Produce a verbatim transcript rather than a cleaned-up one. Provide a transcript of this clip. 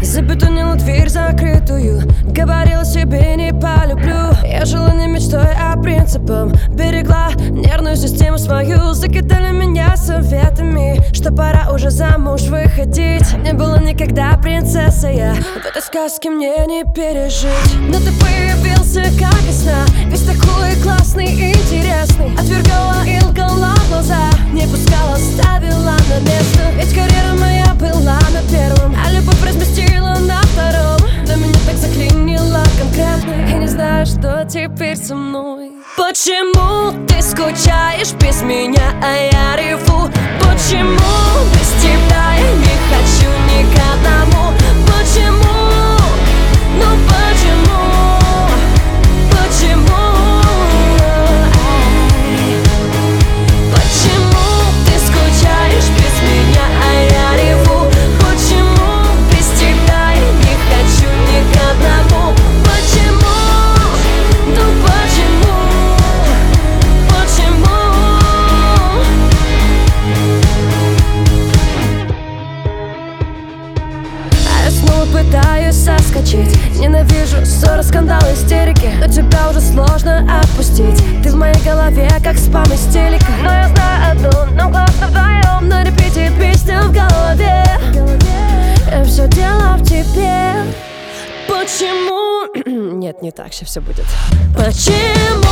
Забетонила дверь закрытую, говорила себе не полюблю. Я жила не мечтой, а принципом. Берегла нервную систему свою. Закидали меня советами, что пора уже замуж выходить. Не было никогда принцесса я, в этой сказке мне не пережить. Но ты появился как из сна, весь такой классный и интересный. Отвергала и лгала в глаза, не пускала, ставила на место. Ведь карьера моя была на первом, а любовь разместила на втором. Но меня так заклинило конкретно, и не знаю, что теперь со мной. Почему ты скучаешь без меня, а я реву? Почему без тебя я не хочу ни к одному? Почему? Ну почему? Почему? Ай. Почему ты скучаешь без меня, а я реву? Почему без тебя я не хочу ни к одному? Почему? Ну почему? Почему? А я снова пытаюсь соскочить. Ненавижу ссоры, скандалы, истерики, но тебя уже сложно отпустить. Ты в моей голове, как спам из телека. Но я знаю одну, нам классно вдвоем. На репите песня в голове. И все дело в тебе. Почему? Нет, не так, сейчас все будет. Почему?